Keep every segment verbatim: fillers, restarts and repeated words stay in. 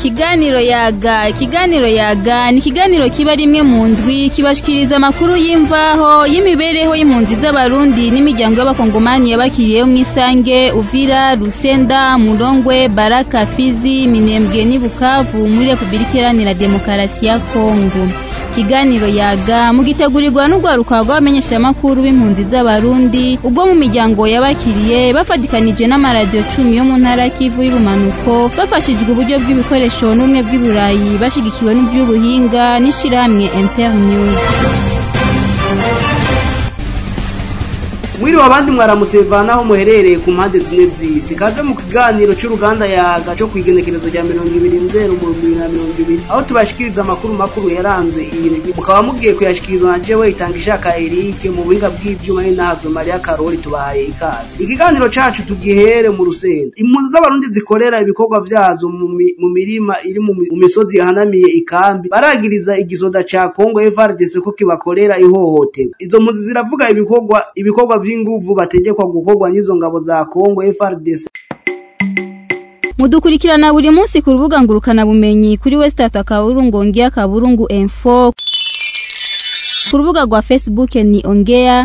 Ikiganiro yaga ikiganiro yaga ni ikiganiro kiba rimwe mu ndwi kibashikiriza amakuru y'imvaho y'imibereho y'impunzi z'abarundi n'imiryango y'abakongomani yabakiriye mu Isange, Uvira, Rusenda, Murongwe, Baraka, Fizi, Minembwe ni Bukavu muri Republika Iharanira Demokarasi ya Kongo. Ikiganiro yaga mugitegurirwa n'ugwaruka rw'abamenyesha amakuru b'impunzi z'abarundi ubwo mu miryango yabakiriye bafadikanije n'amaradio cumi yo mu ntara Kivu y'ubumanuko bafashijwe uburyo bw'ibikoresho n'umwe bw'iburayi bashigikiwe n'uby'ubuhinga n'ishiramwe Internews. Mwiri wabandi mwaramusevana aho muherereye ku mpande zine z'isi kaze mu kiganiro cy'uruganda yaga cyo kwigenekerezo rya mirongo ibiri nzero mu bibiri na mirongo ibiri aho tubashikiriza amakuru makuru yaranze iyi ndwi mukaba mugiye kuyashikirizwa na jewe Itangishaka Eric mu buhinga bw'ivyuma n'inazo Maria Karoli tubahaye ikaze. Ikiganiro cacu tugihere mu Rusenda. Impunzi z'abarundi zikorera ibikorwa vyazo mu mirima iri mu misozi yahanamiye ikambi baragiriza igisoda ca Kongo F A R D C ko kibakorera ihohoterwa. Izo mpunzi ziravuga ibikorwa ibikorwa inguvu bategekwa gukorwa n'izo ngabo za Kongo F A R D C. Mudukurikirana buri munsi ku rubuga ngurukana bumenyi kuri Westata Kaburungu Ongea Kaburungu Info, ku rubuga rwa Facebook ni Ongea,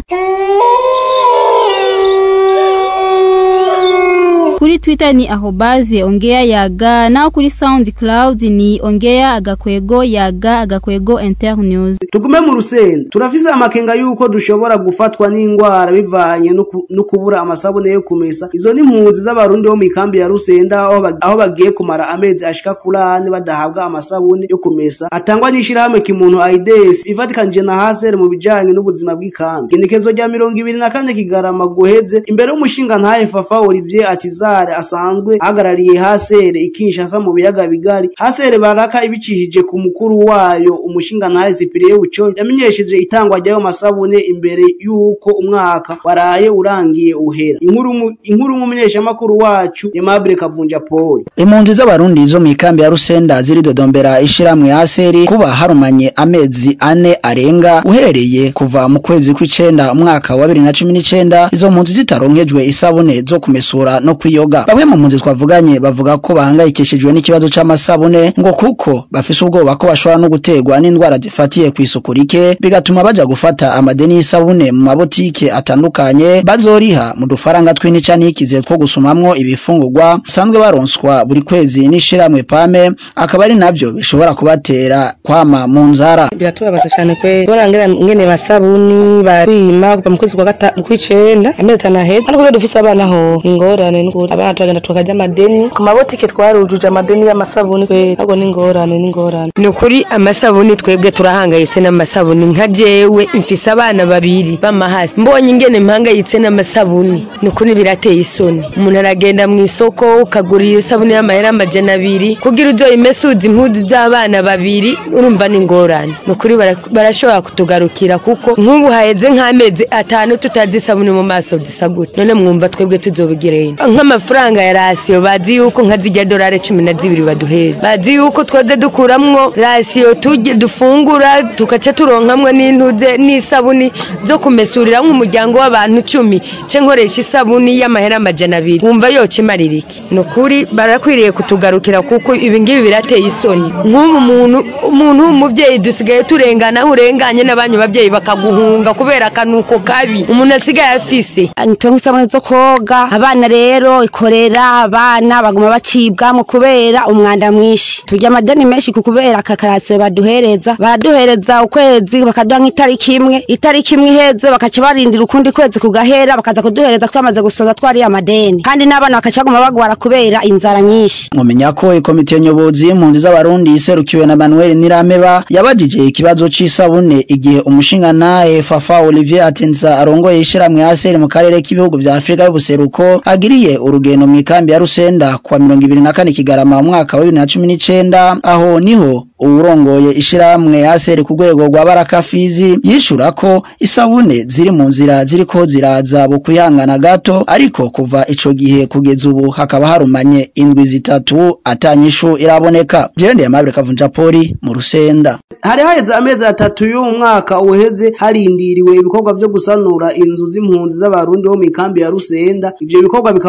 kuri Twitter ni ahobaze Ongea yaga, na kuri SoundCloud ni Ongea agakwego yaga agakwego Internews. Tugume mu Rusenda. Turafise amakenga yuko dushobora gufatwa n'ingwara bivanye no kubura amasabune yo kumesa. Izo ni impunzi z'abarundi bo mu ikambi ya Rusenda aho bagiye kumara amezi ashika kuri ane badahabwa amasabune yo kumesa atangwa n'ishirahamwe kimuntu A I D S ivatikanije na Hasere mu bijanye n'ubuzima bw'ikambi. Igenekerezo rya mirongo ibiri na kane Kigarama guheze imbere y'umushinga ntahe Fafa Olivier Atiza asanzwe ahagarariye Hasere ikinshasa mu biyaga bigari. Hasere Baraka ibicishije ku mukuru wayo umushinga ntahe Cyprien Buco yamenyesheje itangwa ryayo masabune imbere yuko umwaka waraye urangiye uhera. Inkuru inkuru mumenyesha makuru wacu Aimable Kavunja Paul. Impunzi z'abarundi zo mu ikambi ya Rusenda ziri dodombera ishiramwe Hasere kuba harumanye amezi ane arenga uhereye kuva mu kwezi kw'icenda umwaka wa bibiri na cumi n'icenda izo mpunzi zitaronkejwe isabune zo kumesura no kwiyoga. Bamwe mu mpunzi twavuganye bavuga ko bahangayikishijwe n'ikibazo c'amasabune ngo kuko bafise ubwoba ko bashobora no gutegwa n'indwara zifatiye kw'isuku rike bigatuma baja gufata amadeni y'isabune mu mabotike atandukanye bazoriha mu dufaranga tw'inica n'ikize two gusumamwo ibifungurwa sanzwe baronswa buri kwezi n'ishiramwe Pame akaba ari navyo bishobora kubatera kwama mu nzara. Biratubabaza cyane kwe borangera ngene basabuni barima mu kwezi kwa gatatu kw'icenda amezi anaheza ariko dufise abana ho ingorane n'ukuri abana twagenda tukaja amadeni ku mabotike twarujuje amadeni y'amasabuni kwe ahubwo n'ingorane n'ingorane ni ukuri amasabuni twebwe turahangayitse n'amasabuni nka jewe mfise abana babiri bamahasi mbonye ingene mpangayitse n'amasabuni ni ukuri birateye isoni. Umuntu aragenda mu isoko ukagura iyo sabuni y'amahera amajana abiri kugira uzoyimesuze impuzu z'abana babiri urumva n'ingorane. Ni ukuri barashobora kutugarukira kuko nk'ubu haheze nk'amezi atanu tutazi isabuni mu maso zisagute none mwumva twebwe tuzobigireye nk'amafaranga ya rasiyo bazi yuko nka zijya dolari cumi na zibiri baduheza bazi yuko twoze dukuramwo rasiyo tujye dufungura tukaca turonkamwe n'intuze n'isabuni zo kumesurira nk'umuryango w'abantu cumi ce nkoresha isabuni y'amahera amajana abiri wumva yoca imarira iki. Ni ukuri barakwiriye kutugarukira kuko ibi ngibi birateye isoni. Nk'ubu umuntu umuntu w'umuvyeyi dusigaye turengana aho urenganye n'abanyu bavyeyi bakaguhunga kubera akanuko kabi umuntu asigaye afise. Antongo isabune zo koga abana rero ikorera abana baguma bacibwamo kubera umwanda mwinshi. Turya amadeni menshi kubera akakarasiyo baduhereza baraduhereza ukwezi bakaduha nk'itariki imwe itariki imwe iheze bakaca barindira ukundi kwezi kugahera bakaza kuduhereza twamaze gusoza twari amadeni kandi n'abana bakaca baguma bagwara kubera inzara nyinshi. Mumenya ko ikomite nyobozi y'impunzi z'abarundi iserukiwe na Manuel Nirameba yabajije ikibazo c'isabune igihe umushinga naye Fafa Olivier Atenza arongoye ishiramwe Hasere mu karere k'ibihugu vya Afrika y'ubuseruko agiriye urugendo mu ikambi ya Rusenda kwa mirongo ibiri na kane Kigarama mu mwaka wa bibiri na cumi n'icenda aho niho urongoye ishiramwe Hasere ku rwego rwa Baraka Fizi yishura ko isabune ziri mu nzira ziriko ziraza bo kuyangana gato ariko kuva ico gihe kugeza ubu hakaba harumanye indwi zitatu atanyishu iraboneka. Jende Aimable Kavunja Paul mu Rusenda. Hari haheze amezi atatu y'umwaka uheze harindiriwe ibikorwa vyo gusanura inzu z'impunzi z'abarundi bo mu ikambi ya Rusenda. Ivyo bikorwa bikaba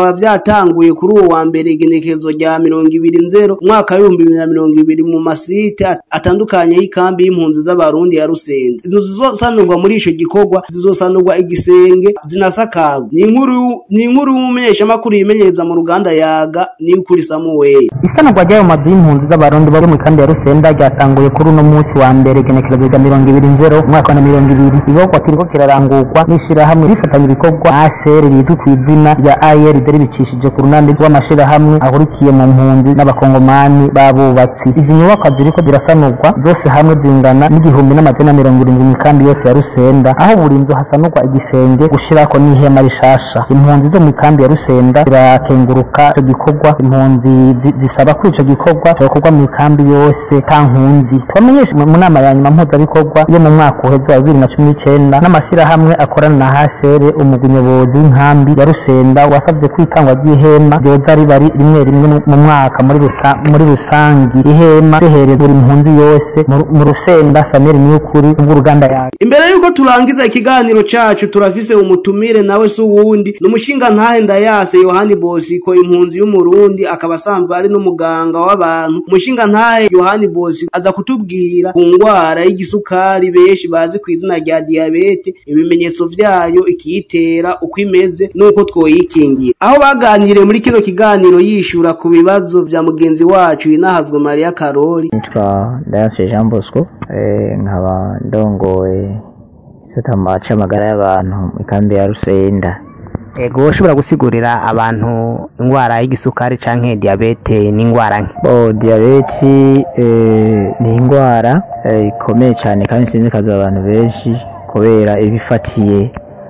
yatanguye kuri uwo wa mbere igenekerezo rya mirongo ibiri nzero umwaka w'ibihumbi bibiri na mirongo ibiri mu masite atandukanye y'ikambi y'impunzi z'abarundi ya Rusenda. Inzu zizosanurwa muri ico gikorwa zizosanurwa igisenge zinasakagwa. Ni inkuru ni inkuru y'umumenyesha makuru yimenyereza mu ruganda yaga ni ukuri Samuel. Isanurwa ry'ayo mazu y'impunzi z'abarundi bari mu kambi ya Rusenda ryatanguye kuri uno munsi wa mbere igenekerezo rya mirongo ibiri nzero umwaka wa mirongo ibiri. Igikorwa kiriko kirarangurwa n'ishirahamwe rifatanya ibikorwa A S R rizwi ku izina rya A R D ribicishije ku runande rw'amashirahamwe ahurikiye mu mpunzi n'abakongomani b'abubatsi. Izi nyubakwa ziriko zirasanurwa zose hamwe zingana n'igihumbi n'amajana mirongo irindwi mu kambi yose ya Rusenda, aho buri nzu hasanurwa igisenge gushirako n'ihema rishasha. Impunzi zo mu kambi ya Rusenda zirakenguruka ico gikorwa. Impunzi zisaba ko ico gikorwa cyokorwa mu kambi yose ta nkunzi. Twamenyesha mu nama ya nyuma mpuzabikorwa yo mu mwaka uheze wa bibiri na cumi n'icenda n'amashirahamwe akorana na H C R, umugwi nyobozi w'inkambi ya Rusenda wasavye kwitangwa ry'ihema ryoza riba rimwe rimwe mu mwaka muri rusa muri rusangi. Ihema rihereza buri mpunzi yose mu Rusenda. Samuel Niyukuri uruganda yawe. Imbere yuko turangiza ikiganiro cacu turafise umutumire nawe suwundi n'umushinga ntahe Ndayase Yohani Bosiko, impunzi y'umurundi akaba asanzwe ari n'umuganga w'abantu. Umushinga ntahe Yohani Bosiko aza kutubwira ku ngwara y'igisukari benshi bazi ku izina rya diabete, ibimenyetso vyayo, ikiyitera, uko imeze nuko twoyikingira. Aho baganiriye muri kino kiganiro yishura ku bibazo vya mugenzi wacu Inahazwe Maria Karori. Nitwa Ndayase Jean Bosco, eh nkaba ndongoye isatama c'amagara y'abantu mu kambi ya Rusenda. Ego ushobora gusigurira abantu ingwara y'igisukari canke diabete ni ingwara nke? Bo diabete eh ni ingwara ikomeye eh, cyane kandi sinzikaza abantu benshi kubera ibifatiye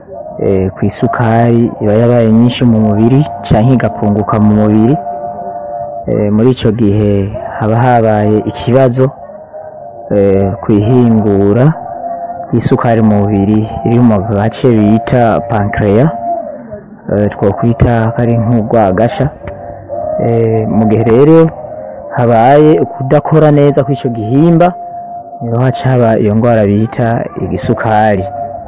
eh ku isukari iba yabaye nyinshi mu mubiri canke igapunguka mu mubiri. Eh muri ico gihe haba habaye ikibazo eh kwihingura isukari mu mubiri iri mu gace bita pancreas, eh twokwita kari nk'ugwagasha. Eh mu gihe rero habaye kudakora neza kw'ico gihimba niho hacaba iyo ngwara bita igisukari.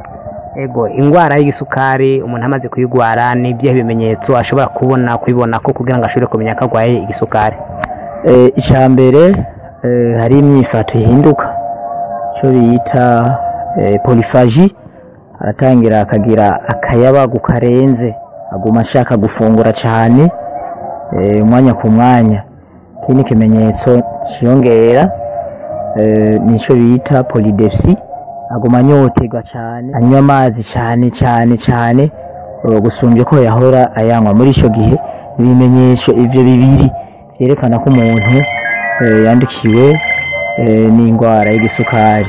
Ego ingwara y'igisukari umuntu amaze kuyigwara ni bye bimenyetso ashobora kubona kwibona ko kugira ngo ashobore kumenya ko agwaye igisukari? Eh icambere eh hari imyifato ihinduka cyo bita eh, poliphagie. Aratangira akagira akayabagu karenze, aguma ashaka gufungura cyane eh umwanya ku mwanya. Kini kimenyetso cyongera eh nico bita polydipsie, aguma anyoterwa cyane, anywa amazi cyane cyane cyane gusumbye ko yahora ayanywa. Muri ico gihe ibimenyesho ivyo bibiri byerekana ko umuntu eh, yandikiwe eh, n'ingwara y'igisukari.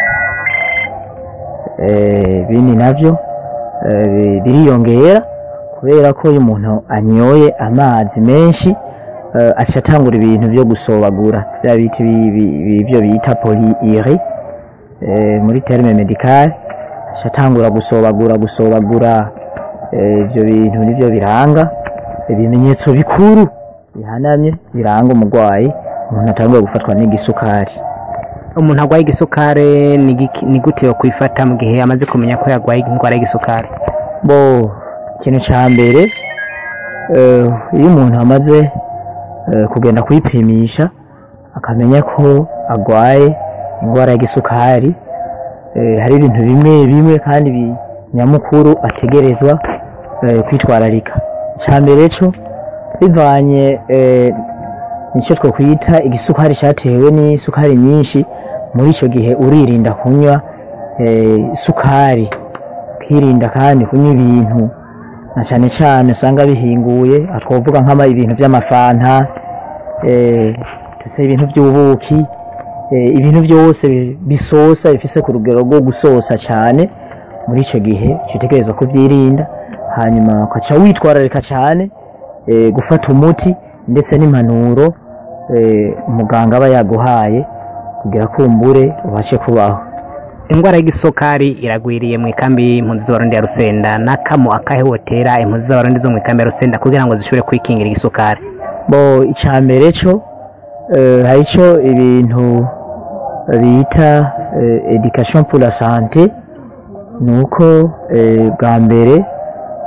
Eh bini navyo eh, biriyongera kubera ko uyu muntu anyoye amazi menshi uh, ashatangura ibintu byo gusobagura bya biti bibyo bita polyurie eh, muri terme medical. Ashatangura gusobagura gusobagura ibyo eh, bintu nivyo biranga ibimenyetso bikuru bihanamye biranga umugwayi umuntu atanguye gufatwa n'igisukari. Umuntu agwaye igisukari ni gute yo kwifata mu gihe amaze kumenya ko yagwaye ingwara y'igisukari? Bo ikintu ca mbere eh iyo umuntu amaze uh, kugenda kwipimisha akamenya ko agwaye ingwara y'igisukari, eh hari ibintu bimwe bimwe kandi nyamukuru ategerezwa eh, kwitwararika. Ca mbere cyo bivanye eh nico two kwita igisukari cyatewe ni sukari nyinshi. Muri ico gihe uririnda kunywa eh sukari, kirinda kandi kunywa ibintu na cyane cyane usanga bihinguye, atwovuga nk'ama ibintu by'amafanta eh tuse ibintu by'ubuki eh ibintu byose bisosa bifise ku rugero rwo gusosa cyane. Muri ico gihe cyitegerezwa kubyirinda, hanyuma ukaca witwararika cyane eh gufata umuti ndetse n'impanuro eh umuganga aba yaguhaye kugira kumbure ubashe kubaho. Ingwara y'igisukari iragwiriye mu ikambi y'impunzi z'abarundi ya Rusenda, nakamo akahotera impunzi z'abarundi zo mu ikambi ya Rusenda kugira ngo zishobore kwikingira igisukari? Bo icambere cyo eh harico ibintu bita eh, education pour la santé, nuko eh, bwa mbere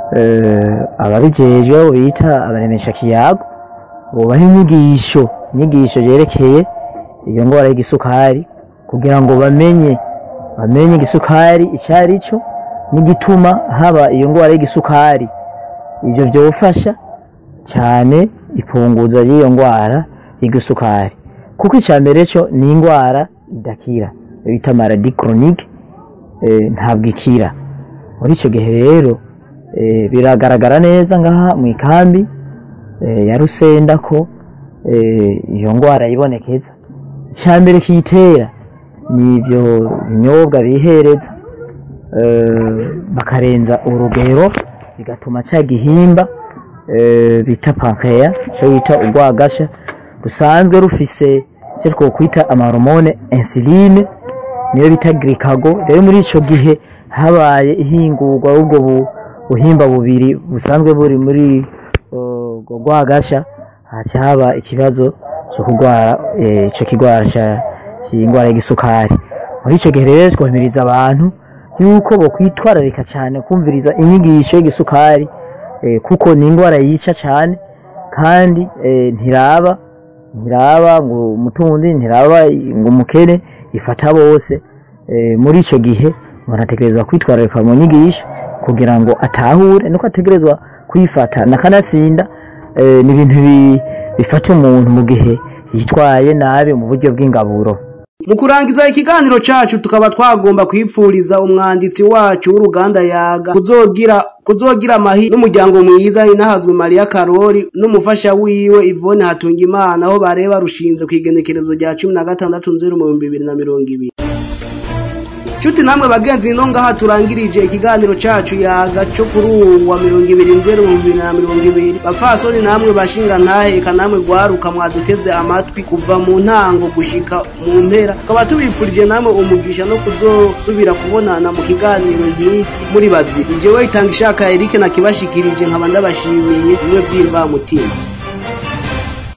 eh ababijejwe abo bita abaremesha kiyago bobaha inyigisho inyigisho yerekeye iyo ngwara y'igisukari kugira ngo bamenye bamenye igisukari icyari cyo n'igituma haba iyo ngwara y'igisukari. Ibyo byofasha cyane ipunguza y'iyo ngwara y'igisukari kuko icyambere cyo ni ingwara idakira bita maladie chronique eh, ntabwo ikira. Muri icyo gihe rero eh, biragaragara neza ngaha mu ikambi eh, ya Rusenda ko eh, iyo ngwara ibonekeza. Icyambere kiyitera ni ibyo binyobwa bihereza eh, bakarenza urugero bigatuma cya gihimba eh, bita pancreas cyo bita urwagasha rusanzwe rufise cyo twokwita amahormone insuline niyo bita glycagon. Rero muri ico gihe habaye ihingurwa ubwo buhimba bubiri busanzwe buri muri ubwo rwagasha haca haba ikibazo cyo kugwara ico eh, kigwara cya ingwara y'igisukari. Muri ico gihe rero twahimiriza abantu yuko bo kwitwararika cyane kumviriza inyigisho y'igisukari eh, kuko ni ingwara yica cyane kandi eh, ntiraba ntiraba ngo umutundi ntiraba ngo mukene ifata bose. E, muri ico gihe barategerezwa kwitwararika mu nyigisho kugira ngo atahure nuko ategerezwa kwifata nakanatsinda e, ni ibintu bifata umuntu mu gihe yitwaye nabi mu buryo bw'ingaburo. Mu kurangiza ikiganiro cacu tukaba twagomba kwipfuriza umwanditsi wacu w'uruganda Yaga kuzogira kuzogira amahi n'umuryango mwiza inahazwe Maria Karori n'umufasha wiwe Yvonne Hatungimana aho bareba rushinze kwigenekerezo rya cumi na gatandatu nzero mu bibiri na mirongo ibiri. Chuti namwe bagenzi ino ngaha turangirije ikiganiro cacu Yaga cyo kuri ubu wa mirongo ibiri nzero mu bibiri na mirongo ibiri. Bafasoni namwe bashinga ntahe eka namwe gwaruka mwaduteze amatwi kuva mu ntango gushika mu mpera. Kaba tubifurije namwe umugisha no kuzosubira kubonana mu kiganiro nk'iki muri bazi. Jewe itanga ishaka Eric na kibashikirije nkaba ndabashimiye bimwe byimva mutima.